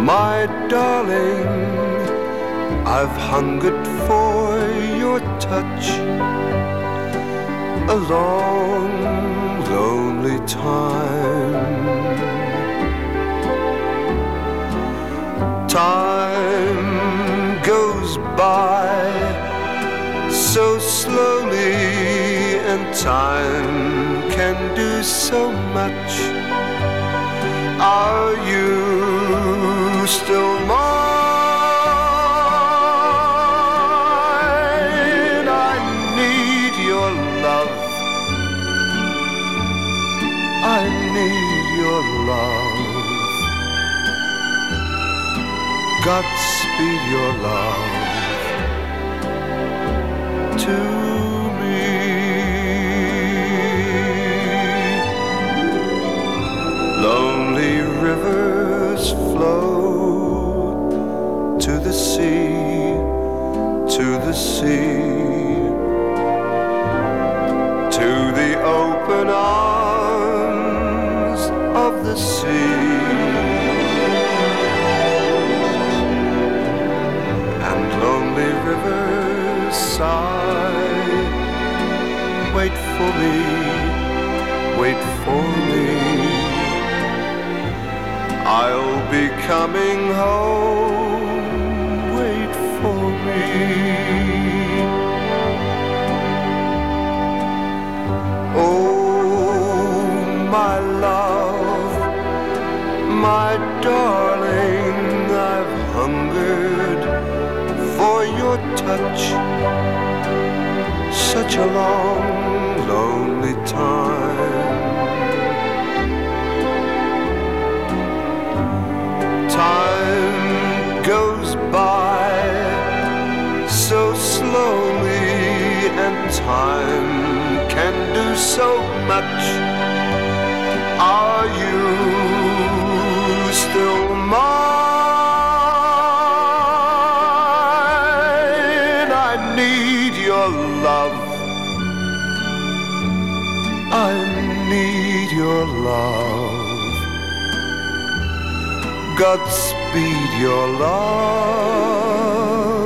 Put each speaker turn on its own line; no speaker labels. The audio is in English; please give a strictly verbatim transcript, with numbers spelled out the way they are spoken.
My darling, I've hungered for your touch a long, lonely time. Time goes by so slowly, and time can do so much. Are you still mine? I need your love. I need your love. Godspeed your love to me. Lonely rivers flow to the sea, to the sea, to the open arms of the sea. And lonely rivers sigh, wait for me, wait for me. I'll be coming home, wait for me. Oh, my love, my darling, I've hungered for your touch such a long, lonely time. Time goes by so slowly, and time can do so much. Are you still mine? I need your love. I need your love. Godspeed your love